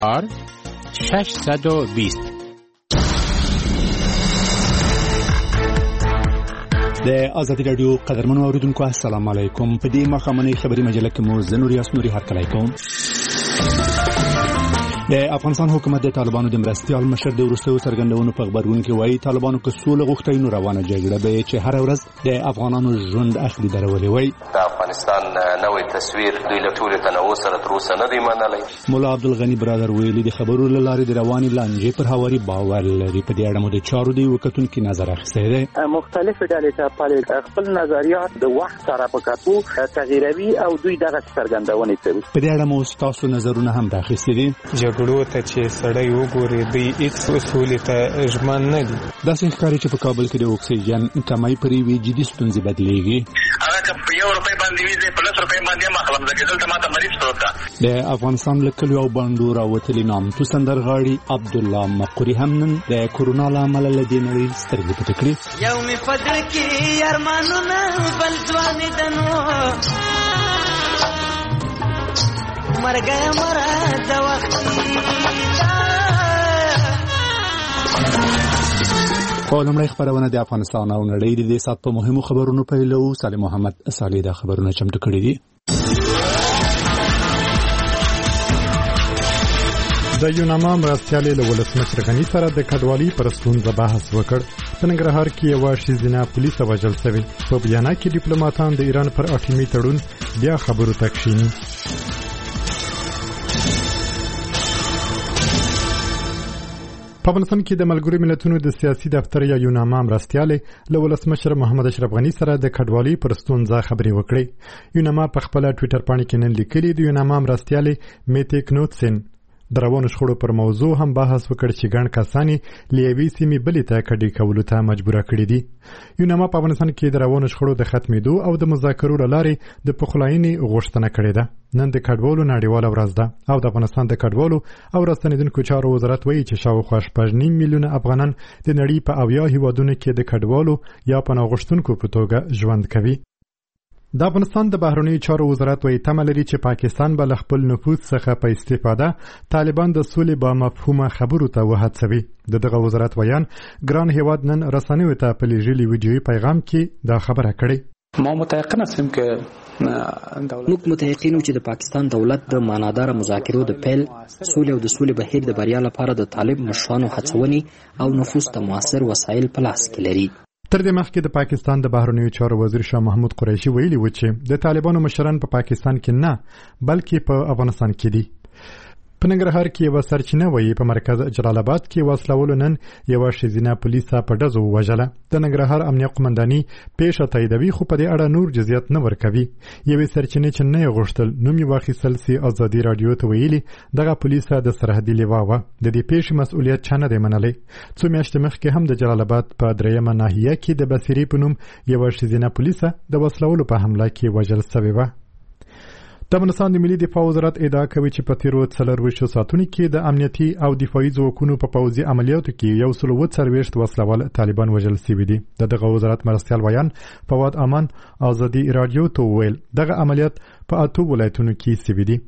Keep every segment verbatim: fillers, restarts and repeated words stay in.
آر ششصد و بیست. د آزادی رادیو قدرمنو اوریدونکو السلام علیکم. په دې مخامنۍ خبری مجله کې مو زه نور یاس نوري هرکلی کوم. د افغانستان حکومت د طالبانو د مرستیال مشر د وروستیو څرګندونو په خبرونه کې وایي طالبانو که سوله غوښتي نو روانه جګړه به چې هر ورځ د افغانانو ژوند اخلي درولې وایي. د افغانستان نوې تصویر دوی له ټولې تنوع سره تر اوسه نه دی منلی. مولا عبدالغني برادر ویلي د خبرو له لارې د روانې لانجې پر هواري باور لري. په دې اړه مو د چارو د وکتونکو نظر اخیستی دی. مختلفې ډلې ته پالي خپل نظریات د وخت سره په کتو تغییروي او دوی دغه څرګندونې کوي. په دې اړه مو ستاسو نظرونه هم راخیستي دي. جګړو ته چې سړی وګوري دوی هیڅ اصول ته ژمن نه دي. داسې ښکاري چې په کابل کې د اکسیجن کمۍ پر یوې جدي ستونزې بدلیږي. هغه که په یو روپۍ باندې وي زه په لس روپۍ باندې هم اخلم ځکه دلته ماته مریض پروت ده. د افغانستان له کلیو او بانډو راوتلي نامتو سندرغاړي عبدالله مقوري هم نن د کورونا له امله له دې نړۍ سترګې پټې کړې. یو مې په زړه کې ارمانونه بل ځوانېدنو مرګ مره د وختي. په لومړۍ خبرونه د افغانستان او نړۍ د دې سات په مهمو خبرونو پیلو. صالح محمد صالح دا خبرونه چمتو کړي دي. د یوناما مرستیالې له ولسمشر غني سره د کډوالۍ پر ستونزه بحث وکړ. په ننګرهار کې یوه ښځینه پولیسه وژل شوې. په بیانا کې ډیپلوماټان د ایران پر اټومي تړون بیا خبرو ته کښیني. په افغانستان کې د ملګرو ملتونو د سیاسي دفتر یا یوناما مرستیالې له ولسمشر محمد اشرف غني سره د کډوالۍ پر ستونزه خبرې وکړې. یوناما په خپل ټوئیټر باندې کې نن لیکلي د یوناما مرستیالې میټې کنوتسن د روانو شخړو پر موضوع هم بحث وکړ چې ګڼ کسان یې له یوې سیمې بلې ته کډې کولو ته مجبوره کړي دي. یوناما په افغانستان کې د روانو شخړو د ختمېدو او د مذاکرو له لارې د پخلاینې غوښتنه کړې ده. نن د کډوالو نړیواله ورځ ده او د افغانستان د کډوالو او راستنېدونکو چارو وزارت وایي چې شاوخوا شپږ نیم میلیونه افغانان د نړۍ په اویا هیوادونو کې د کډوالو یا پناه غوښتونکو په توګه ژوند کوي. د افغانستان د بهرنیو چارو وزارت وایي تمه لري چې پاکستان به له خپل نفوذ څخه په استفاده طالبان د سولې با مفهومه خبرو ته وهڅوي. د دغه وزارت ویان ګران هیواد نن رسنیو ته په لیږلي ویډیویي پیغام کې دا خبره کړې. ما متيقن هستم که موږ متيقن یو چې د پاکستان دولت د معنادار مذاکرو د پیل سولې او د سولې بهیر د بریا لپاره د طالب مشرانو هڅونې او نفوذ ته موثر وسایل په لاس کې لري. تر دې مخکې د پاکستان د بهرنیو چارو وزیر شاه محمود قریشي ویلي و چې د طالبانو مشران په پا پاکستان کې نه بلکې په افغانستان کې دي. په ننګرهار کې یوه سرچینه وایي په مرکز جلال آباد کې وسلولو نن یوه ښځینه پولیسه په ډزو ووژله. د ننګرهار امنیه قومنداني پیښه تاییدوي خو په دې اړه نور جزئیات نه ورکوي. یوې سرچینې چې نه یې غوښتل نوم یې واخیستل سي ازادي راډیو ته ویلي دغه پولیسه د سرحدي لیوا وه. د دې پیښې مسؤلیت چا نه دی منلی. څو میاشتې مخکې هم د جلال آباد په درېیمه ناحیه کې د بصیرې په نوم یوه ښځینه پولیسه د وسلولو په حمله کې وژل شوې وه. د افغانستان د ملي دفاع وزارت ادعا کوي چې په تیرو څلرویشتو ساعتونو کې د امنیتي او دفاعي ځواکونو په پوځي عملیاتو کې یو سل اووه څلوېښت وسلوال طالبان وژل شوي دي. د دغه وزارت مرستیال ویان فواد امان ازادي راډیو ته وویل دغه عملیات په اته ولایتونو کې شوي دي.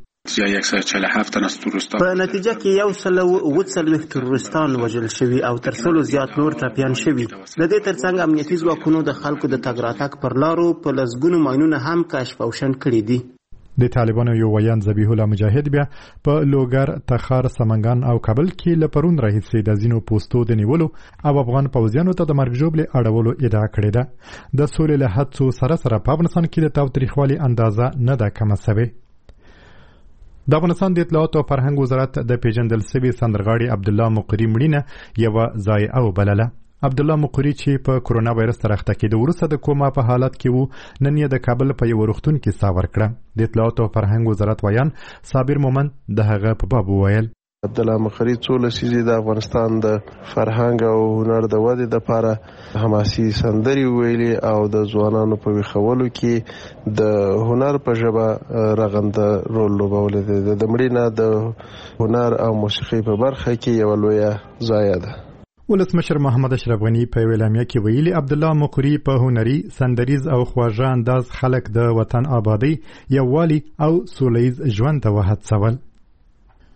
په نتیجه کې یو سل اووه څلوېښت تروریستان وژل شوي او تر سلو زیات نور ټپیان شوي. د دې ترڅنګ امنیتي ځواکونو د خلکو د تګ راتګ پر لارو په لسګونو ماینونه هم کشف او شنډ کړي دي. د طالبانو یو ویان ذبیح الله مجاهد بیا په لوګر، تخار، سمنګان او کابل کې له پرون راهیسې د ځینو پوستو د نیولو او افغان پوځیانو ته د مرګ ژوبلې اړولو ادعا کړې ده. د سولې له هڅو سره سره په افغانستان کې د تاوتریخوالي اندازه نه ده کمه شوې. د افغانستان د اطلاعات او فرهنګ وزارت د پیژندل شوي سندرغاړي عبدالله مقری مړینه یوه ضایعه وبلله. عبدالله مقری چې په کورونا وایرس تر اخته کېدو وروسته د کوما په حالت کې وو نن یې د کابل په یو روغتون کې ساه ورکړه. د اطلاعات او فرهنګ وزارت ویان صابر مومن د هغه په باب وویل عبدالله مقری څو لسیزې د افغانستان د فرهنګ او هنر د ودې لپاره حماسي سندرې ویلي او د ځوانانو په ویښولو کې د هنر په ژبه رغنده رول لوبولی دی. د مړینه د هنر او موسیقۍ په برخه کې یوه لویه ضایعه ده. ولسمشر محمد اشرف غني په اعلامیه کې ویلي عبدالله مقری په هنري، سندریز او خواږه انداز خلک د وطن آبادی، یووالي او سولیز ژوند ته وهڅول.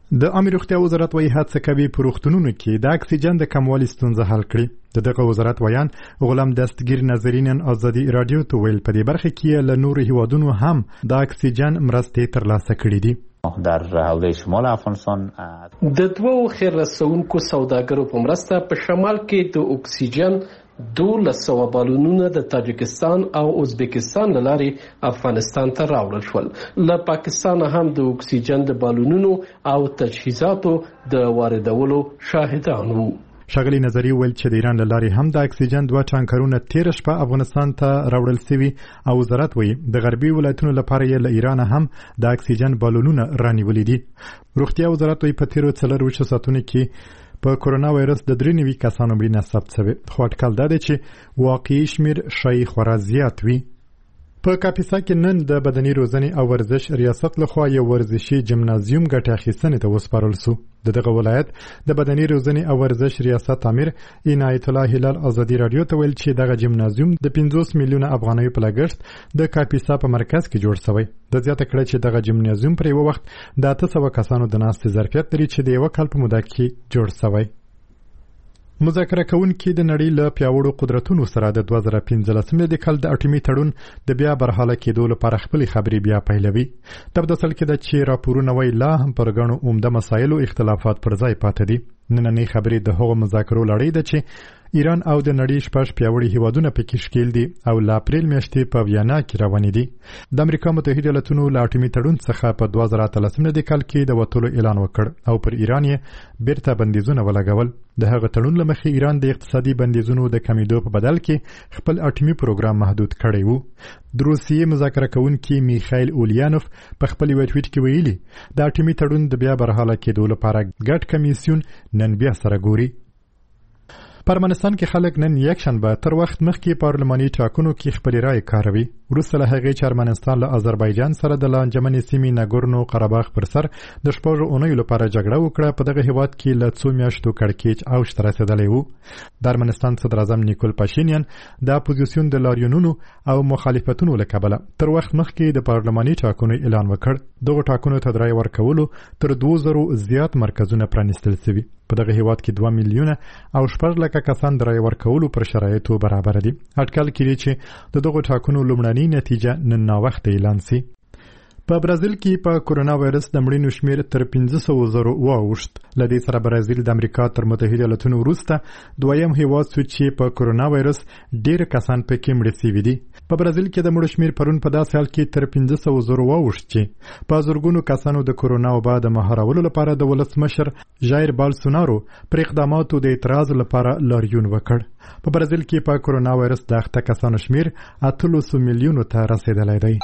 د عامه روغتیا وزارت وايي هڅه کوي په روغتونونو کې د اکسیجن د کموالي ستونزه حل کړي. د دغه وزارت ویان غلام دستگیر نظرینن ازادي رادیو ته ویل په دې برخه کې له نورو هیوادونو هم د اکسیجن مرستې ترلاسه کړي دي. در حوزه شمال افغانستان د دوو خیر رسونکو سوداګرو په مرسته په شمال کې د اکسیجن دولس سوه بالونونه د تاجکستان او ازبکستان له لارې افغانستان ته راوړل شول. له پاکستان هم د اکسیجن د بالونونو او تجهیزاتو د واردولو شاهدان وو. ښاغلي نظري ویل چې د ایران له لارې هم د اکسیجن دوه ټانکرونه تېره شپه افغانستان ته راوړل سوي او وزارت وایي د غربي ولایتونو لپاره یې له ایران هم د اکسیجن بالونونه رانیولي دي. روغتیا وزارت وایي په تېرو څلرویشتو ساعتونو کې په کورونا وایرس د درې نوي کسانو مړینه ثبت شوې، خو اټکل دا دی چې واقعي شمېر ښایي خورا زیات وي. په کاپیسا کې نن د بدني روزنې او ورزش ریاست لخوا یو ورزشي جمنازیوم ګټه اخیستنې ته وسپارل سو. د دغه ولایت د بدني روزنې او ورزش ریاست امیر عنایت الله هلال ازادي رادیو ته ویل چې دغه جمنازیوم د پنځوس میلیونه افغانیو په لګښت د کاپیسا په مرکز کې جوړ شوی. د زیاته کړه چې دغه جمنازیوم پر یو وخت د اته سوه کسانو د ناستې ظرفیت لري چې د یو کال په موده کې جوړ شوی. مذاکره کوونکي د نړۍ له پیاوړو قدرتونو سره د دوه زره پنځلسم د کال د اټومي تړون د بیا برحاله کېدو لپاره خپلې خبرې بیا پیلوي. تبدسل کې ده چې راپورونه وایي لا هم پر ګڼو عمده مسایلو اختلافات پر ځای پاتې دي. نننۍ خبرې د هغو مذاکرو لړۍ ده چې ایران او د نړۍ شپږ پیاوړي هیوادونه پکې شکیل دي او له اپریل میاشتې په ویانا کې روانې دي. د امریکا متحده ایالاتونو له اټومي تړون څخه په دوه زره اتلسم د کال کې د وتلو اعلان وکړ او پر ایران یې بیرته بندیزونه ولګول. د هغه تړون له مخې ایران د اقتصادي بندیزونو د کمیدو په بدل کې خپل اټومي پروګرام محدود کړی وو. د روسیې مذاکره کوونکي میخایل اولیانوف په خپل یو ټویټ کې ویلي د اټومي تړون د بیا برحاله کېدو لپاره ګډ کمیسیون نن بیا سره ګوري. په ارمنستان کې خلک نن یکشنبه تر وخت مخکې پارلماني ټاکنو کې خپلې رایې کاروي. وروسته له هغې چې ارمنستان له آذربایجان سره د لانجمنې سیمې ناګورنو قرهباغ پر سر د شپږو اونیو لپاره جګړه وکړه، په دغه هیواد کې له څو میاشتو کړکېچ اوج ته رسېدلی و. د ارمنستان صدراعظم نیکول پاشینیان د اپوزیسیون د لاریونونو او مخالفتونو له کبله تر وخت مخکې د پارلماني ټاکنو اعلان وکړ. دغو ټاکنو ته د رایې ورکولو تر دوو زرو زیات مرکزونه پرانیستل سوي. په دغه هیواد کې دوه میلیونه او شپږ لکه کسان د رایې ورکولو پر شرایطو برابر دي. اټکل کېږي چې د دغو ټاکنو لومړنۍ نتیجه نن ناوخته اعلان سي. په برازیل کې په کورونا وایرس د مړینو شمیر تر پنځه سوه زرو واوښت. له دې سره برازیل د امریکا تر متحده ایالاتونو وروسته دویم هیواد شو چې په کورونا وایرس ډېر کسان پکې مړه شوي دي. په برازیل کې د مړو شمیر پرون په داسې حال کې تر پنځه سوه زرو واوښت چې په زرګونو کسانو د کورونا وبا د مهارولو لپاره د ولسمشر ژایر بالسونارو پر اقداماتو د اعتراض لپاره لاریون وکړ. په برازیل کې په کورونا وایرس د اخته کسانو شمیر اتلس میلیونو ته رسیدلی دی.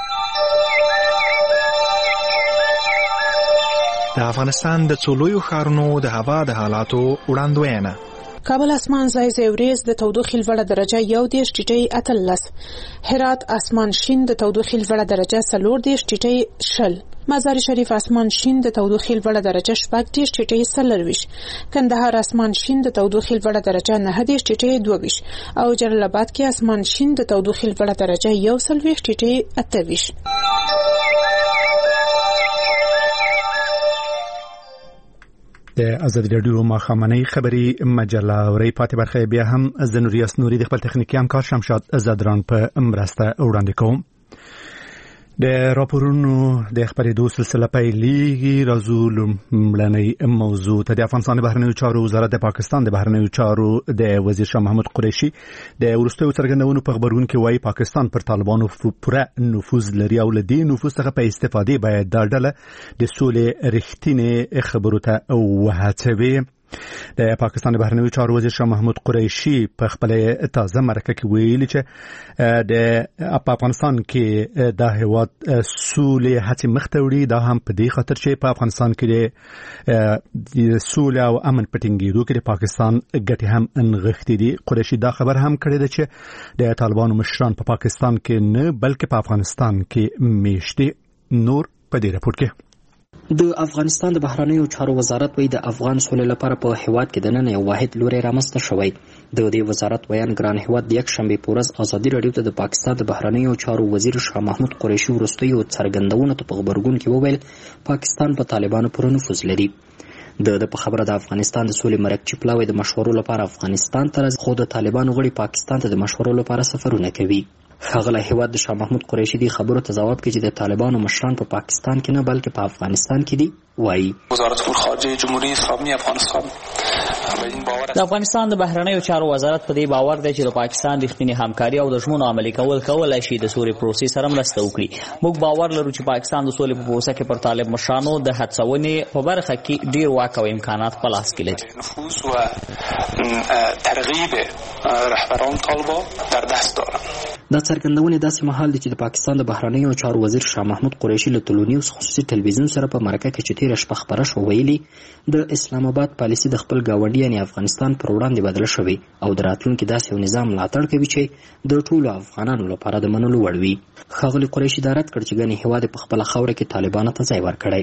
د افغانستان د څو لویو ښارونو د هوا د حالاتو وړاندوینه. کابل اسمان ځای ځای وریځ د تودوخې لوړه درجه یو دېرش ټیټۍ اتلس. هرات اسمان شین د تودوخې لوړه درجه څلور دېرش ټیټۍ شل. مزار شریف اسمان شین د تودوخې لوړه درجه شپږ دېرش ټیټۍ څلرویشت. کندهار اسمان شین د تودوخې لوړه درجه نهه دېرش ټیټۍ دوه ویشت او جلال آباد کې اسمان شین د تودوخې لوړه درجه یو څلوېښت ټیټۍ اته ویشت. د ازادي راډیو ماښامنۍ خبري مجله اوري پاتې برخه بیا هم زنوریاس نوري د خپل تخنیکي همکار شمشاد زدران په مرسته وړاندې کوم. د راپورونو د خبرېدو سلسله پیلېږي. راځو لومړنۍ موضوع ته. د افغانستان د بهرنیو چارو وزارت د پاکستان د بهرنیو چارو د وزیر شاه محمود قریشي د وروستیو څرګندونو په خبرون کې وایي پاکستان پر طالبانو پوره نفوذ لري او له دې نفوذ څخه په استفادې باید دا ډله د سولې رښتینې خبرو ته وهڅوي. د پاکستان د بهرنیو چارو وزیر شاه محمود قریشي په خپل تازه مرکه کې ویلي چې د افغانستان کې د هیواد سولې هڅې مخ ته وړي. دا هم په دې خاطر چې په افغانستان کې د سولې او امن په ټینګېدو کې د پاکستان ګټې هم نغښتې دي. قریشي دا خبر هم کړی ده چې د طالبانو مشران په پاکستان کې نه بلکې په افغانستان کې میشتي. نور په دې راپور کې د افغانستان د بهرنیو چارو وزارت وایي د افغان سولې لپاره په هیواد کې د نن یو واحد لوری رامنځته شوی. د دې وزارت بیان ګران هیواد د یکشنبې په ورځ ازادي راډیو ته د پاکستان د بهرنیو چارو وزیر شاه محمود قریشي وروستیو څرګندونو ته په غبرګون کې وویل پاکستان په طالبانو پورې نفوذ لري. د د په خبره د افغانستان د سولې مرکچی پلاوی د مشورو لپاره افغانستان ته راځي، خو د طالبانو غړي پاکستان ته د مشورو لپاره سفرونه کوي. ښاغلی هیواد د شاه محمود قریشي دې خبرو ته ځواب کوي چې د طالبانو مشران په پاکستان کې نه بلکې په افغانستان کې دي. وایي وزارت خارجه جمهوری اسلامی افغانستان د افغانستان د بهرنیو چارو وزارت په دې باور دی چې د پاکستان رښتینې همکاري او د ژمنو عملي کول کولای شي د سولې پروسې سره مرسته وکړي. موږ باور لرو چې پاکستان د سولې په پروسه کې پر طالب مشرانو د هڅونې په برخه کې ډیر واک او امکانات په لاس کې لري. نفوذ و ترغیب رهبران طالبان در دست دارند. دا څرګندونې داسې مهال دي چې د پاکستان د بهرنیو چارو وزیر شاه محمود قریشي له تلونیوس خصوصي تلویزیون سره په مرکه کې چې تېره شپه خپره شوه ویلي د اسلام آباد پالیسي د خپل ګاونډي یعنې افغانستان پر وړاندې بدله شوې او د راتلونکي داسې یو نظام ملاتړ کوي چې د ټولو افغانانو لپاره د منلو وړ وي. ښاغلي قریشي دا رد کړ چې ګنې هیواد په خپله خاوره کې طالبانو ته ځای ورکړی.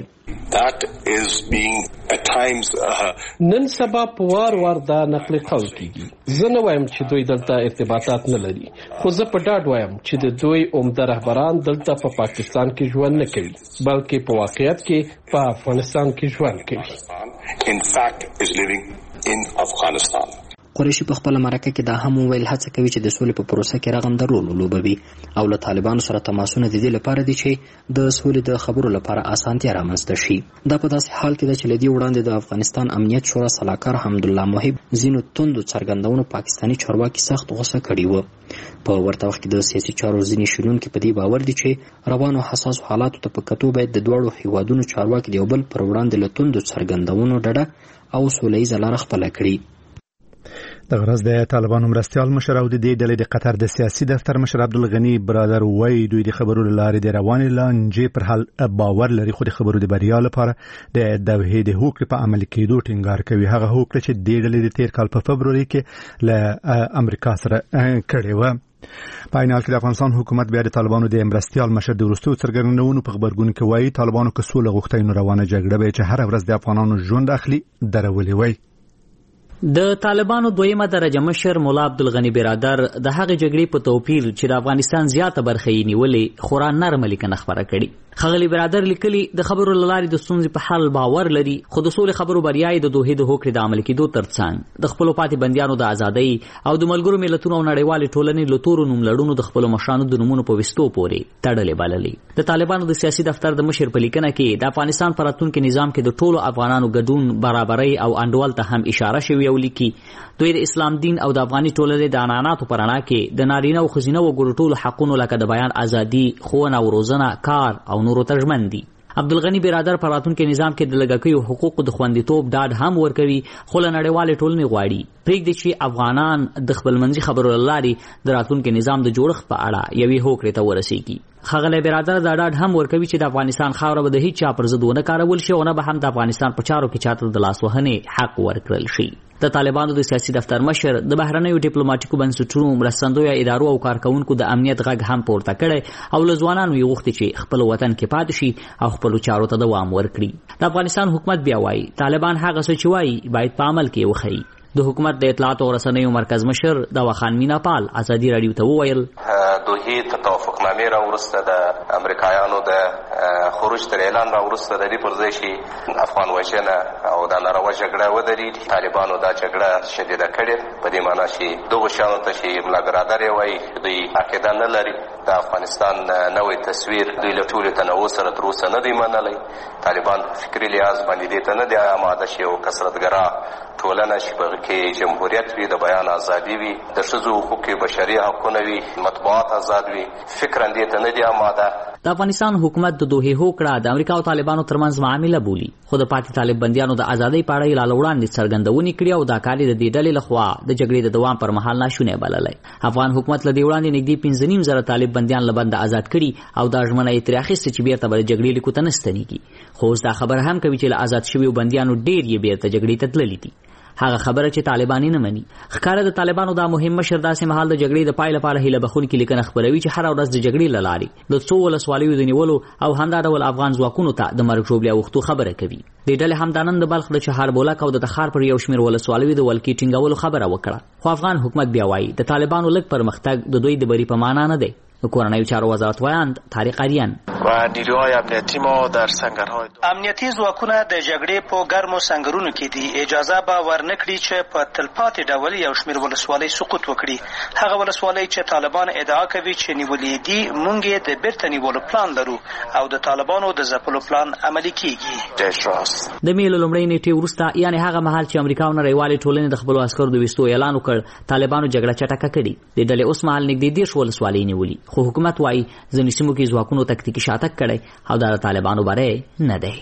نن سبا په وار وار دا نقل قول کیږي. زه نه وایم چې دوی دلته ارتباطات نه لري، خو زه په ډاډ وایم چې د دوی عمده رهبران دلته په پاکستان کې ژوند نه کوي بلکې په واقعیت کې په افغانستان کې ژوند کوي. In fact is living in Afghanistan. قریشي په خپله مرکه کې دا هم وویل هڅه کوي چې د سولې په پروسه کې رغنده رول ولوبوي او له طالبانو سره تماسونه د دې لپاره دي چې د سولې د خبرو لپاره اسانتیا رامنځته شي. دا په داسې حال کې ده چې له دې وړاندې د افغانستان امنیت شورا سلاکار حمدالله محب ځینو توندو څرګندونو پاکستاني چارواکي سخت غوسه کړي وه. په ورته وخت کې د سیاسي چارو ځینې شنونکي په دې باور دي چې روانو حساسو حالاتو ته په کتو باید د دواړو هیوادونو چارواکي د یو بل پر وړاندې له توندو څرګندونو ډډه او سوله ییزه لاره خپله کړي. د غرض د طالبانو مرستیال مشر او د دې ډلې د قطر د سیاسي دفتر مشر عبدالغنی برادر وایي دوی د خبرو لارې د روانې لانجې پر حل باور لري، خو د خبرو د بریا لپاره د دوحې د هوکړې په عملي کېدو ټینګار کوي. هغه هوکړه چې د ډلې د تیر کال په فبروري کې له امریکا سره کړې وه. په عین حال کې د افغانستان حکومت بیا د طالبانو د مرستیال مشر د وروستیو څرګندونو په غبرګون کې وایي طالبانو که سوله غوښتي نو روانه جګړه به چې هر ورځ د افغانانو ژوند اخلي درولې وای. د طالبانو دویمه درجه مشر مولا عبدالغنی برادر د هغې جګړې په توپیر چې د افغانستان زیاته برخه یې نیولې خورا نرمه لیکنه خپره کړې. ښاغلي برادر لیکلي د خبرو له لارې د ستونزې په حل باور لري، خو د سولې خبرو بریا یې د دوحې د هوکړې د عملي کېدو ترڅنګ د خپلو پاتې بندیانو د ازادۍ او د ملګرو ملتونو او نړیوالې ټولنې له تورو نوملړونو د خپلو مشرانو د نومونو په ویستو پورې تړلې بللې. د طالبانو د سیاسي دفتر د مشر په لیکنه کې د افغانستان په راتلونکي نظام کې د ټولو افغانانو ګډون برابرۍ او انډول ته هم اشاره شوې او لیکي دوی د اسلام دین او د افغاني ټولنې د عنعناتو په رڼا کې د نارینه او ښځینه وګړو ټولو حقونو لکه د بیان ازادي، ښوونه او روزنه، کار او نورو ته ژمن دي. عبدالغنی برادر په راتلونکي نظام کې د لږکیو حقوقو د خوندیتوب ډاډ هم ورکوي، خو له نړیوالې ټولنې غواړي پرېږدي چې افغانان د خپلمنځي خبرو له لارې د راتلونکي نظام د جوړښت په اړه یوې هوکړې ته ورسیږي. ښاغلی برادر دا ډاډ هم ورکوي چې د افغانستان خاوره به د هیڅ چا پر ضد ونه کارول شي او نه به هم د افغانستان په چارو کې چاته د لاس وهنې حق ورکړل شي. د طالبانو د سیاسي دفتر مشر د بهرنیو ډیپلوماټیکو بنسټونو مرستندویه ادارو او کارکونکو د امنیت غږ هم پورته کړی او له ځوانانو یې غوښتي چې خپل وطن کې پاتې شي او خپلو چارو ته دوام ورکړي. د افغانستان حکومت بیا وایي طالبان هغه څه چې وایي باید په عمل کې وښیي. د حکومت د اطلاعات او رسنیو مرکز مشر دواخان میناپال ازادي راډیو ته وویل دوحې ته توافقنامې راوروسته د امریکایانو د خروج تر اعلان راوروسته د دې پر ځای چې افغان وژنه او دا ناروا جګړه ودرېږي، طالبانو دا جګړه شدیده کړې په دې معنا چې دغو شیانو ته چې ملا برادر یې وایي دوی عقیده نه لري. د افغانستان نوی تصویر دوی له ټولې تنوع سره تر اوسه نه دی منلی. طالبان په فکري لحاظ باندې دې ته نه دی آماده چې یو کثرتګرا ټولنه چې په کې جمهوریت وي، د بیان ازادي وي، د ښځو حقوق بشري حقونه وي، مطبوعات آزاد وي، فکراً دې ته نه دی آماده. د افغانستان حکومت د دوحې هوکړه د امریکا او طالبانو ترمنځ معامله بولي، خو د پاتې طالب بندیانو د ازادۍ په اړه یې لا وړاندې څرګندونې کړي او دا کار یې د دې ډلې لخوا د جګړې د دوام پر مهال ناشونی بللی. افغان حکومت له دې وړاندې نږدې پنځه نیم زره طالب بندیان له بنده آزاد کړي او دا ژمنه یې ترې اخیستې چې بیرته به د جګړې لیکو ته نه ستنېږي، خو اوس دا خبره هم کوي چې له آزاد شویو بندیانو ډېر یې بیرته جګړې ته تللي دي. هغه خبره چې طالبان نه مني. ښکاره د طالبانو دا مهم مشر داسې مهال د جګړې د پای لپاره هیله بخونکي لیکنه خپروي چې هر ورځ د جګړې له لارې د څو ولسوالیو د نیولو او همدا ډول افغان ځواکونو ته د مرګ ژوبلې اوښتو خبره کوي. د ډلې همدانن د بلخ د چهاربولک او د تخار پر یو شمېر ولسوالیو د ولکې ټینګولو خبره وکړه، خو افغان حکومت بیا وایي د طالبانو لږ پرمختګ د دوی د بری په معنا نه دی. کورنیو چارو وزارت وایاند طارق اریان و نیروهای امنیتی ما در سنگرهای امنیتی ځواکونه د جګړې په ګرمو سنگرونو کې دي. اجازه به ورنکړي چې په تلپاتې ډول یو شمېر ولسوالۍ سقوط وکړي. هغه ولسوالۍ چې طالبان ادعا کوي چې نیولې دي، موږ یې د بیرته نیولو پلان لرو او د طالبانو د ځپلو پلان عملي کیږي. د میل لومړۍ نیټې وروسته، یعنی هغه مهال چې امریکا او نړیوالې ټولنې د خپلو عسکرو د ویستو اعلان وکړ، طالبانو جګړه چټکه کړې. د ډلې اوس مهال نږدې دېرش ولسوالۍ نیولي، خو حکومت وايي ځینې سیمو کې ځواکونو تکتیکي شاتګ کړی او دا د طالبانو باره نه دی.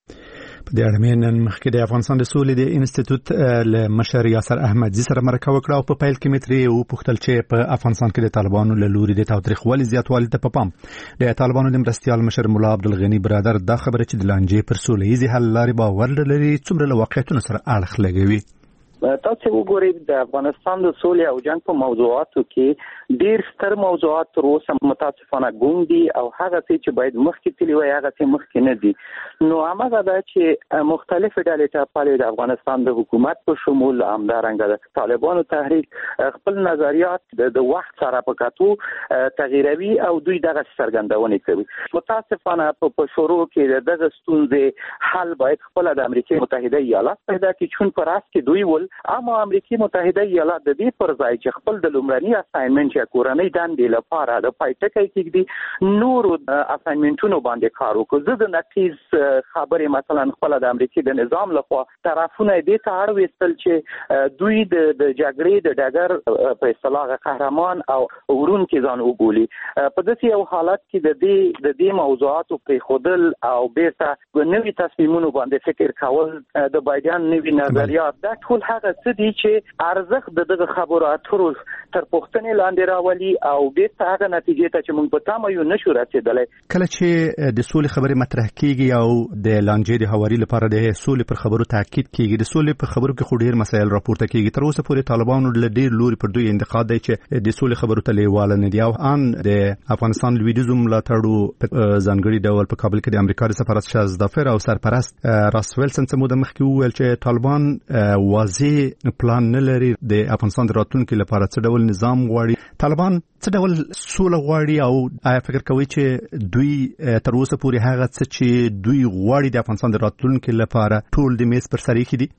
په دې اړه نن مخکې د افغانستان د سولې د انسټیټیوټ له مشر یاسر احمدزي سره مرکه وکړه او په پیل کې مې ترې وپوښتل چې په افغانستان کې د طالبانو له لوري د تاوتریخوالي زیاتوالي ته په پام د طالبانو د مرستیال مشر ملا عبدالغني برادر دا خبره چې د لانجې پر سوله ییزې حل لارې باور لري څومره له واقعیتونو سره اړخ لګوي. تاسو وګورئ د افغانستان د سولې او جنګ په موضوعاتو کې ډیر ستر موضوعات تر اوسه متاسفانه ګونګ دي او هغه څه چې باید مخکې تللی وای هغه څه مخکې نه دي. نو هغه دا چې مختلف ډلې ټاپلې د افغانستان د حکومت په شمول همدارنګه د طالبانو تحریک خپل نظریات د وخت سره په کتو تغییروي او دوی دغه څرګندونه کوي. متاسفانه په شروع کې دغه ستونزې حل باید خپل د امریکا متحده ایالات پیدا کړي، چون پر اس کې دوی ول اما امریکای متحده ایالات د دې پر ځای چې خپل د لومړني اساینمنت یا کورنۍ دندې لپاره د پایټکې کېږي نورو اساینمنتونو باندې کار وکړي. زه د نتیز خبرې مثلا خپل د امریکای د نظام لخوا طرفونه دې ته اړ وستل چې دوی د جګړې د ډګر په اصطلاح قهرمان او ورون کې ځان وګولي. په داسې یو حالت کې د دې د دې موضوعاتو په خودل او بیرته نوې تصمیمونو باندې فکر کول د بایدن نوې نظریات دا ټول هغه څه دي چې ارزښت د دغه خبرو اترو تر پوښتنې لاندې راولي او بیرته هغه نتیجې ته چې موږ په تمه یو نشو رسېدلی. کله چې د سولې خبرې مطرح کیږي او د لانجې د هواري لپاره د سولې پر خبرو تاکید کیږي، د سولې په خبرو کې خو ډېر مسایل راپورته کیږي. تر اوسه پورې طالبانو له ډېر لوري پر دوی انتقاد دی چې د سولې خبرو ته لیواله نه دي او ان د افغانستان لویدیځو ملاتړو ځانګړي ډول په کابل کې د امریکا د سفارت شازدافر او سرپرست راس ویلسن څه موده مخکې وویل چې طالبان واضح پلان نه لري د افغانستان د راتلونکي لپاره څه ډول نظام غواړي. طالبان څه ډول سوله غواړي او آیا فکر کوي چې دوی تر اوسه پورې هغه څه چې دوی غواړي د افغانستان د راتلونکي لپاره ټول د میز پر سر ایښي دي؟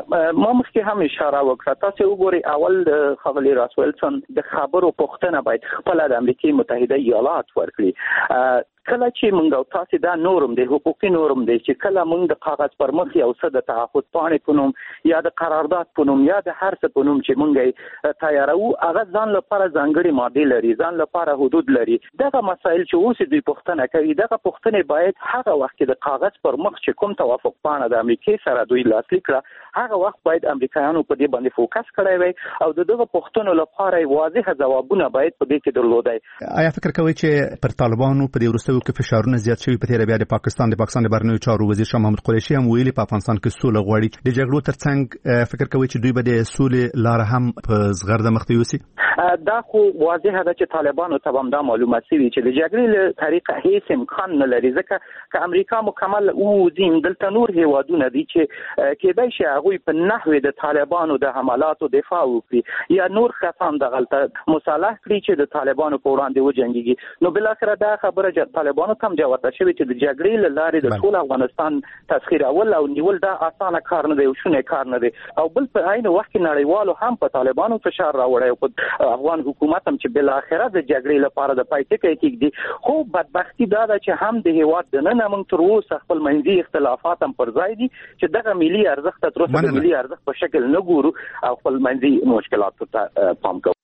ما مخکې هم اشاره وکړه، تاسو وګورئ اول د خغلی راس ویلسن د خبرو پوښتنه باید خپل د امریکای متحده ایالات ورکړي. کله چې موږ او تاسو دا نورم دی حقوقي نورم دی چې کله موږ د کاغذ پر مخ یو څه د تعهد پاڼې پونم یا د قرارداد پونم یا د هر څه پونم چې موږ تیارو هغه ځان لپاره ځانګړي ماده لري، ځان لپاره حدود لري. دغه مسایل چې اوس دوی پوښتنه کوي دغه پوښتنې باید هغه وخت کې د کاغذ پر مخ چې کوم توافق پاڼه د امریکای سره دوی لاسلیک کړه هغه وخت باید امریکایانو په دې باندې فوکس کړی وي او دغه پوښتنو لپاره واضح ځوابونه باید په دې کې درلودای. آیا فکر کوي چې پر طالبانو په دې وروستیو کې فشارونه زیات شوي؟ په تیر بیا د پاکستان د پاکستان د بهرنیو چارو وزیر شاه محمود قریشي هم ویلي په افغانستان کې سوله غواړي. د جګړو ترڅنګ فکر کوي چې دوی به د سولې لار هم په زغرده مخ ته یوسي؟ دا خو واضح ده چې طالبانو ته هم دا معلومات سوي چې د جګړې له طریقه هیڅ امکان نه لري، ځکه چې امریکا مکمل او زم دلته نور هیوادونه دي چې کېدای شي هغه په نحوه د طالبانو د حملاتو دفاع وکړي یا نور کسان د غلطه مصالح کړي چې د طالبانو په وړاندې وجنګيږي. نو بل اخر دا خبره چې طالبانو ته هم جواب شوی چې د جګړې له لارې د ټول افغانستان تسخیر اول او نیول دا اسانه کار نه دی او شونه کار نه دی. او بل په عین وخت کې نړیوالو هم په طالبانو فشار راوړی او په افغان حکومت هم چې بل اخره د جګړې لپاره د پایټکې کېږي. خو بدبختی دا ده چې هم د هیواد د نن موږ تر اوسه خپل منځي اختلافات هم پر ځای دي چې دغه ملي ارزښت تر اوسه د ملي ارزښت په شکل نه ګورو او خپل منځي مشکلاتو ته پام کوو.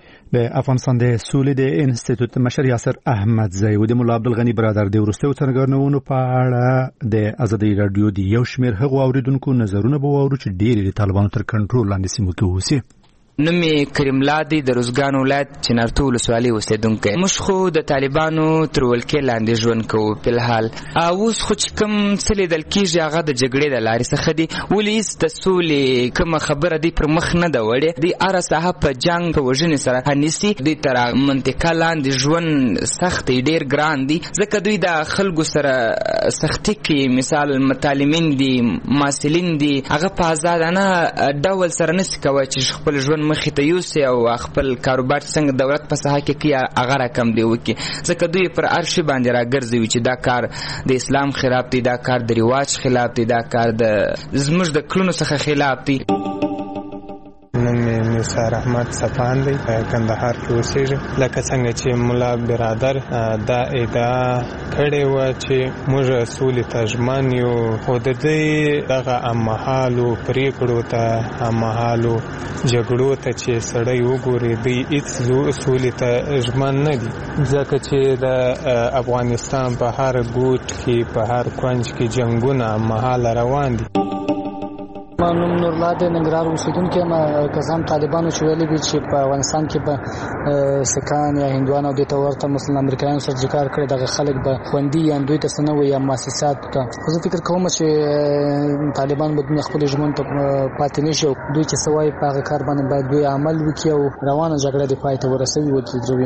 د افغانستان د سولې د انسټیټیوټ مشر یاسر احمدزی او د ملا عبدالغني برادر د وروستیو څرګندونو په اړه د ازادي رادیو د یو شمېر هغو اوریدونکو نظرونه به واورو چې ډېری د طالبانو تر کنټرول لاندې سیمو کې اوسي. نوم یې کریم الله دی، د روزګان ولایت چنارتو ولسوالۍ اوسېدونکی. موږ خو د طالبانو تر ولکې لاندې ژوند کوو فلحال. اوس خو چې کوم څه لیدل کېږي هغه د جګړې د لارې څخه دي، ولې هېڅ د سولې کومه خبره دوی پر مخ نه ده وړې. دوی هره ساحه په جنګ په وژنې سره نیسي. دوی تر منطقه لاندې ژوند سخت دی، ډېر ګران دی، ځکه دوی د خلکو سره سختي کوي. مثال متعلمین دي، محصلین دي، هغه په ازادانه ډول سره نسي کولی چې خپل ژوند مخې ته یوسي او خپل کاروبار څنګه دولت په ساحه کې کوي هغه راکم دی وکړي، ځکه دوی پر هر شي باندې راګرځوي چې دا کار د اسلام خلاف دی، دا کار د رواج خلاف دی، دا کار د زموږ د کړنو څخه خلاف دی. نوم مې نثار احمد صفان دی، کندهار کې اوسېږم. لکه څنګه چې ملا برادر دا ادعا کړې وه چې موږ سولې ته ژمن یو، خو د دوی دغه هممهالو پرېکړو ته هممهالو جګړو ته چې سړی وګوري دوی هېڅ سولې ته ژمن نه دي، ځکه چې د افغانستان په هر ګوټ کې په هر کونج کې جنګونه هممهاله روان دي. ما نوم نورالله دی، ننګرهار اوسېدونکی یم. کسان طالبانو چې ویلي دي چې په افغانستان کې به سکان یا هندوان او دې ته ورته مثلا امریکایانو سره چې کار کړی دغه خلک به خوندي یا دوی ته څه نه وي یا مؤسساتو ته. خو زه فکر کوم چې طالبان به خپلو ژمنو ته پاتې نه شي او دوی چې څه وایي په هغه کار باندې باید دوی عمل وکړي او روانه جګړه دې پای ته ورسوي ودروي.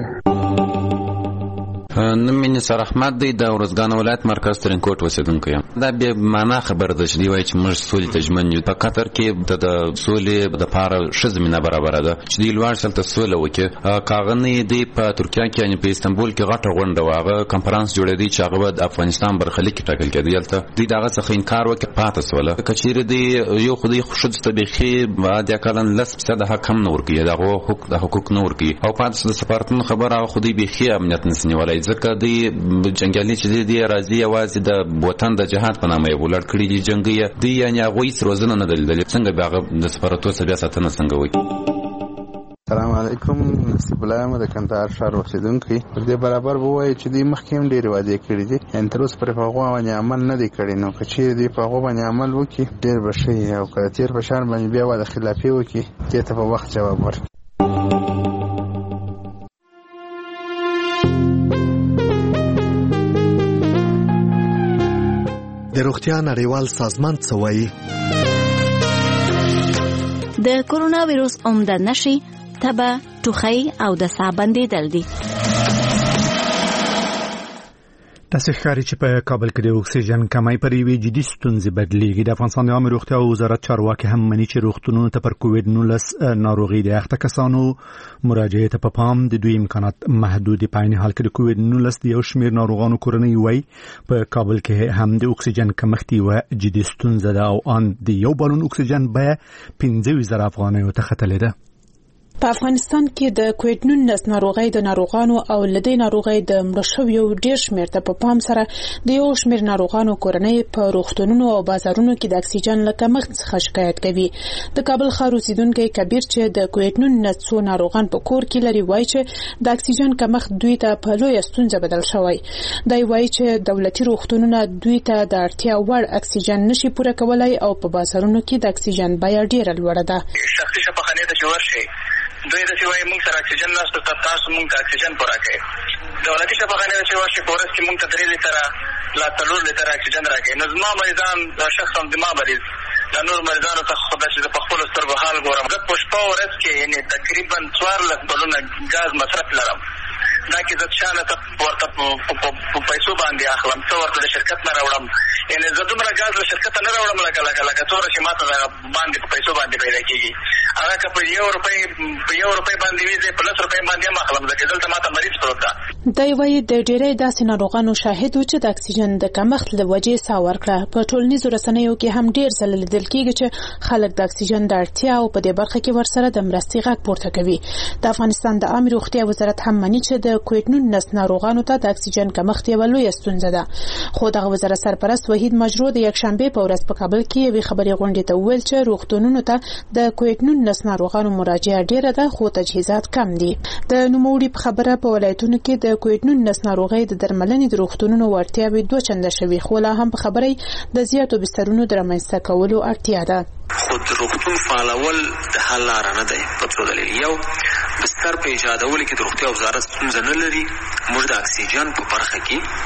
نوم مې نثار احمد دی، د روزګان ولایت مرکز ترینکوټ اوسېدونکی یم. دا بیا معنا خبره ده چې دوی وایي چې موږ سولې ته ژمن یو. په قطر کې د سولې دپاره ښه زمینه برابره ده چې دوی لوړ شي هلته سوله وکړي. که هغه نه دوی په ترکیه کې یعنې په استانبول کې غټه غونډه وه، هغه کنفرانس جوړېدی چې هغه به د افغانستان برخلیک کې ټاکل کېدی. هلته دوی د هغه څخه انکار وکړ، پاتې سوله. که چېرې دوی یو خو دوی ښځو ته بیخي اتیا کلن لس فیصده حق هم نه ورکوي، د هغو د حقوق نه ورکوي. او پاتې د سفارتونو خبره هغه خو دوی بیخي امنیت نسي نیولی، ځکه دوی جنګیالي چې دی راځي یوازې د وطن د جهاد په نامه یې ولاړ کړي دي جنګي دوی، یعنې هغوی هېڅ روزنه نه ده لیدلې. څنګه به هغه د سفارتو څخه بیا ساتنه څنګه وکړي؟ السلام علیکم، نصیب الله یم د کندهار ښار اوسېدونکی. پر دې برابر به ووایي چې دوی مخکې هم ډېرې وعدې کړي دي، یعنې تر اوسه پرې په هغو باندې عمل نه دی کړی. نو که چېرې دوی په هغو باندې عمل وکړي ډېر به ښه وي، او که د تېر په شان باندې بیا وعده خلافي وکړي دې ته په وخت جواب ورکړي. د روغتیا نړیوال سازمان څه وایي؟ د کورونا ویروس عمده نښې تبه، ټوخی او د ساه بندېدل دي. داسې ښکاري چې په کابل کې د اکسیجن کمی پر یوې جدي ستونزې بدلیږي. د افغانستان د عامه روغتیا وزارت چارواکي هم مني چې روغتونونو ته پر کووډ نولس ناروغي د اخته کسانو مراجعې ته په پام د دوی امکانات محدود دي. په عین حال کې د کووډ نولس د یو شمېر ناروغانو کورنۍ وایي په کابل کې هم د اکسیجن کمښت یوه جدي ستونزه ده او ان د یو بالون اکسیجن بیه پنځه زره افغانیو ته ختلې ده. په افغانستان کې د کووډ نولس ناروغۍ د ناروغانو او لدې ناروغۍ د مړه شویو ډېر شمېر ته په پام سره د یو شمېر ناروغانو کورنۍ په روغتونونو او بازارونو کې د اکسیجن له کمښت څخه شکایت کوي. د کابل ښار اوسیدونکی کبیر چې د کووډ نولس څو ناروغان په کور کې لري وایي چې د اکسیجن کمښت دوی ته په لویه ستونزه بدل شوی. دی وایي چې دولتي روغتونونه دوی ته د اړتیا وړ اکسیجن نشي پوره کولای او په بازارونو کې د اکسیجن بیه ډېره لوړه ده. شخصي شفاخانې ته چې ورشي دوی د سیوای موږ سره اکسیجن نشته، تاسو موږ ته اکسیجن پوره کوي. دولتي شفاخانې ته چې ورشي په ورځ کې موږ ته درې لیټره لا څلور لیټره اکسیجن راکوي. نو زما مریضان شخصا زما مریض د نور مریضانو ته خو داسې په خپلو سترګو حال ګورم. زه په شپه ورځ کې یعنې تقریبا څوارلس بلونه ګاز مصرف لرم. دا کې زه شانه ته ورته په پیسو باندې اخلم، څه ورته د شرکت نه راوړم. یعنې زه دومره ګاز له شرکته نه راوړم لکه لکه لکه څومره چې ما ته باندې په پیسو باندې پیدا کېږي. هغه که په یو روپۍ په یو روپۍ باندې وي زه په لس روپۍ باندې هم اخلم، ځکه دلته ما ته مریض پروت ده. دی وایي د ډېری داسې ناروغانو شاهد و چې د اکسیجن د کمښت له وجې ساه ورکړه. په ټولنیزو رسنیو کې هم ډېر ځله لیدل کېږي چې خلک د اکسیجن د اړتیا او په دې برخه کې ورسره د مرستې غږ پورته کوي. د افغانستان د عامه روغتیا وزارت هم مني چې د کووډ نولس ناروغانو ته د اکسیجن کمښت یوه لویه ستونزه ده. خو دغه وزارت سرپرست وحید مجرو د یکشنبې په ورځ په کابل کې یوې خبري غونډې ته وویل چې روغتونونو ته د کووډ نولس ناروغانو مراجعه ډېره ده خو تجهیزات کم دي. د نوموړي په خبره په ولایتونو کې د کووډ نولس ناروغۍ د درملنې د روغتونونو وړتیاوې دوه چنده شوي، خو لا هم په خبرې د زیاتو بسترونو د رامنځته کولو اړتیا ده. خو د روغتون فعالول د حل لاره نه دی په څو دلیل. یو، بستر په ایجادولو کې د روغتیا وزارت ستونزه نه لري. موږ د اکسیجن په برخه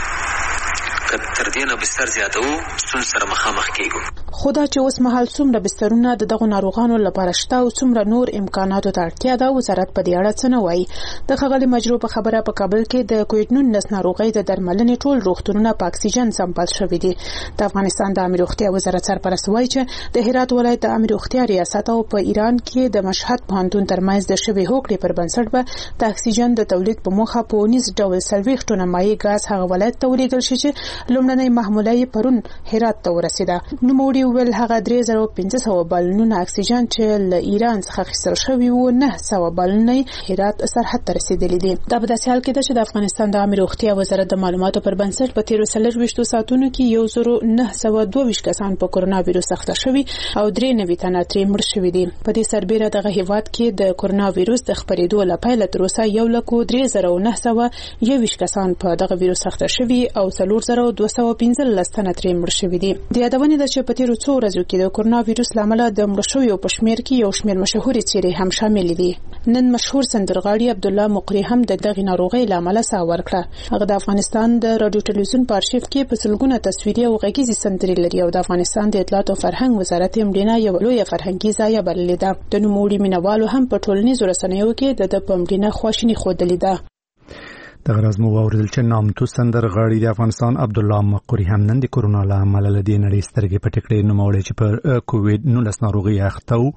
کې که تر دې نه بستر زیاتو ستونزې سره مخامخ کیږو. خو دا چې اوس مهال څومره بسترونه د دغو ناروغانو لپاره شته او څومره نور امکاناتو ته اړتیا ده، وزارت په دې اړه څه نه وایي. د ښاغلي مجرو په خبره په کابل کې د کووډ نولس ناروغۍ د درملنې ټول روغتونونه په اکسیجن سمبال شوي دي. د افغانستان د عامه روغتیا وزارت سرپرست وایي چې د هرات ولایت د عامه روغتیا ریاست او په ایران کې د مشهد پوهنتون ترمنځ د شوې هوکړې پر بنسټ به د اکسیجن د تولید په موخه په ونیز ډول څلوېښت ټنه مایع ګاز هغه ولایت ته ولېږل شي چې لومړنۍ محموله یې پرون هرات ته ورسېده. نوموړي وویل هغه درې زره پنځه سوه بالونونه اکسیجن چې له ایران څخه اخیستل شوي وو، نه سوه بالونه هرات سرحد ته رسېدلي دي. دا په داسې حال کې ده چې د افغانستان د عامه روغتیا وزارت د معلوماتو پر بنسټ په تیرو څلرویشتو ساعتونو کې یو زرو نه سوه دوه ویشت کسان په کورونا ویروس اخته شوي او درې نوي تنه ترې مړه شوي دي. په دې سربیره دغه هیواد کې د کورونا ویروس د خپرېدو له پیله تر اوسه یو لکو درې زره نه سوه یوویشت کسان په دغه ویروس اخته شوي او څلور زره دوه سوه پنځلس تنه ترې مړه شوي دي. د یادونې ده چې په تیرو څو ورځو کې د کورونا ویروس لامل د مړه شویو په شمیر کې یو شمیر مشهورې څېرې هم شامل دي. نن مشهور سندرغاړي عبدالله مقری هم د دغې ناروغۍ لامل ساه ورکړه. هغه د افغانستان د رادیو ټلویزیون په ارشیف کې په سلګونه تصویري او غږیزې سندرې لري او د افغانستان د اطلاعات او فرهنګ وزارت یې مړینه یو لویه فرهنګي ضایعه بللې ده. د نوموړي مینوالو هم په ټولنیزو رسنیو کې د ده په مړینه خواشیني ښودلې ده. د غرض مو واوریدل چې نامتو سندرغاړي د افغانستان عبدالله مقری هم نن د کورونا له امله له دې نړۍ سترګې پټې کړې. نوموړی چې پر کووډ نولس ناروغۍ اخته و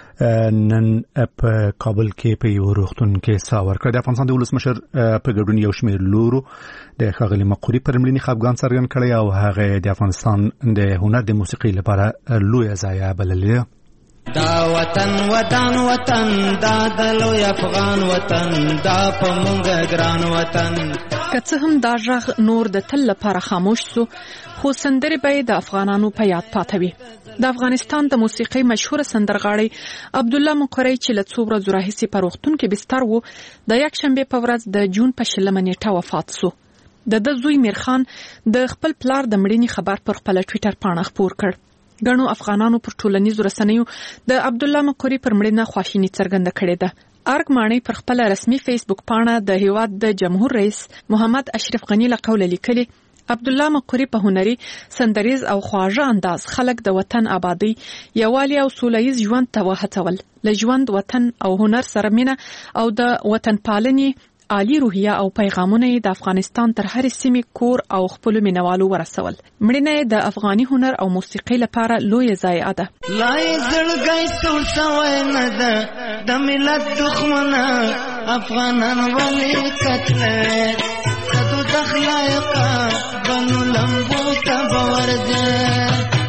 نن په کابل کې په یو روغتون کې ساه ورکړه. د افغانستان د ولسمشر په ګډون یو شمېر لورو د ښاغلي مقری پر مړینې خفګان څرګند کړی او هغه د افغانستان د هنر د موسیقۍ لپاره لویه ضایعه بللې ده. دا وطن وطن وطن دا د لوی افغان وطن دا په مونږ ګران وطن. که څه هم دا غږ نور د تل لپاره خاموش سو، خو سندرې به د افغانانو په یاد پاتې وي. د افغانستان د موسیقۍ مشهور سندرغاړی عبدالله مقری چې له څو ورځو راهیسې په روغتون کې بستر و، د یکشنبې په ورځ د جون په شلمه نیټه وفات سو. د ده زوی میرخان د خپل پلار د مړینې خبر پر خپله ټویټر پاڼه خپور کړ. ګڼو افغانانو پر ټولنیزو رسنیو د عبدالله مقری پر مړینه خواشیني څرګنده کړې ده. ارګ ماڼۍ پر خپل رسمي فیسبوک پاڼه د هیواد د جمهور رئیس محمد اشرف غنی له قوله لیکلي عبدالله مقری په هنري، سندریز او خواږه انداز خلک د وطن آبادی، یووالي او سوله ییز ژوند ته وهڅول. له ژوند، وطن او هنر سره مینه او د وطن پالنې عالی روحیه او پیغامونه د افغانستان تر هر سیمې کور او خپل مینوالو ورسول. مړینه د افغاني هنر او موسیقۍ لپاره لویه ضایعه ده. لای زړګی ټول سوی نه ده د ملت دښمنه افغانان ولې کتل کدو دخلایقه بنو لمبو ته باورده.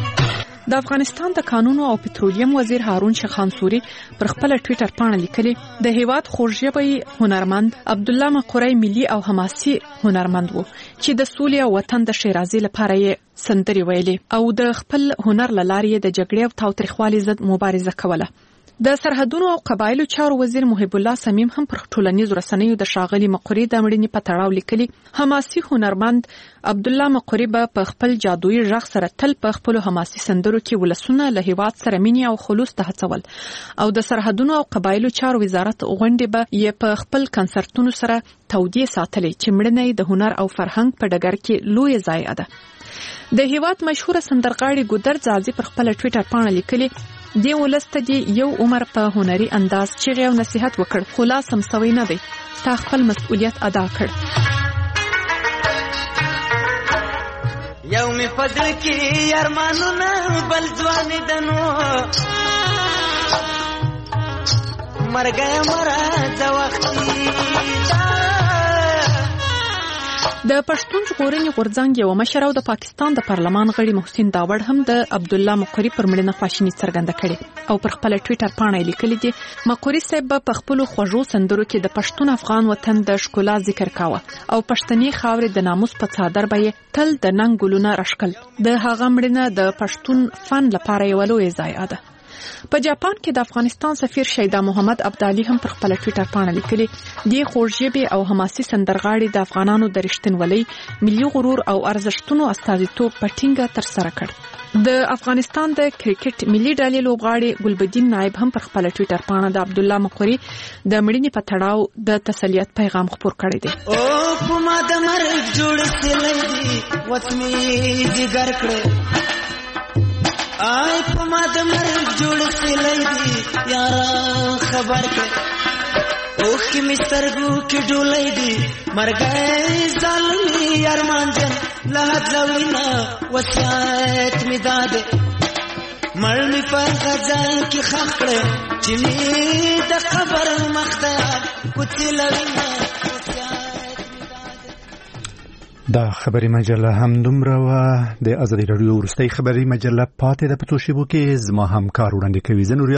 د افغانستان د کانونو او پټرولیم وزیر هارون شخانسوري پر خپل ټویټر پاڼه لیکلي د هیواد خوږژبی هنرمند عبدالله مقری ملي او حماسي هنرمند وو چې د سولې او وطن د ښېرازۍ لپاره یې سندرې ویلې او د خپل هنر له لارې د جګړې او تاوتریخوالي ضد مبارزه کوله. د سرحدونو او قبایلو چارو وزیر محب الله سمیم هم پر ټولنیزو رسنیو د ښاغلي مقری د مړینې په تړاو لیکلي حماسي هنرمند عبدالله مقری به په خپل جادویي غږ سره تل په خپلو حماسي سندرو کې ولسونه له هیواد سره مینې او خلوص ته هڅول او د سرحدونو او قبایلو چارو وزارت غونډې به یې په خپل کنسرتونو سره تودې ساتلې چې مړینه د هنر او فرهنګ په ډګر کې لویه ضایعه ده. د هیواد مشهور سندرغاړي ګودر ځاځي پر خپل ټویټر پاڼه لیکلي دی ولسته دی یو عمر په هنري انداز چیغې او نصیحت وکړ، خو لا سم سوی نه دی. تا خپل مسؤلیت ادا کړ. یو می پدر کې ارمانونه بل ځوان دنو مرګ مراد وختي. د پښتون ژغورنې غورځنګ یو مشر او د پاکستان د پارلمان غړي محسن داوړ هم د عبدالله مقری پر مړینه خواشیني څرګنده کړې او پر خپل ټویټر پاڼه لیکلي دي مقری صاحب په خپل خوږو سندرو کې د پښتون افغان وطن د ښکلا ذکر کاوه او پښتني خاورې د ناموس په څادر به تل د ننګ ګلونه راشکل. د هغه مړینه د پښتون فن لپاره یو لوی ضایعه ده. په جاپان کې د افغانستان سفیر شیدا محمد عبدالي هم پر خپل ټویټر پاڼه لیکلي دی خوږژبي او حماسي سندرغاړي د افغانانو د رښتینولۍ، ملي غرور او ارزښتونو استازیتوب په ټینګه ترسره کړ. د افغانستان د کرکټ ملي ډلې لوبغاړي ګلبدین نائب هم پر خپل ټوئیټر باندې د عبد الله مقری د مړینې په تړاو د تسلیت پیغام خپور کړی دی. او په ما د مرګ جوړ سلې دي وڅمې جګر کړې آی په ما د مرګ جوړ سلې دي یارا خبر کړې او کې مسترګو کې ډولې دي مرګ ظالمي ارمان جن لحد لوینا وصیت می داده مړ می په غزل کې خخ کړې چې می د قبر مخدار کوڅې لوینا دا خبری مجله هم دومره و د ازادي راډیو ورستۍ خبری مجله پاتې د پتو شیبو کې زما همکار وړاندې کوي.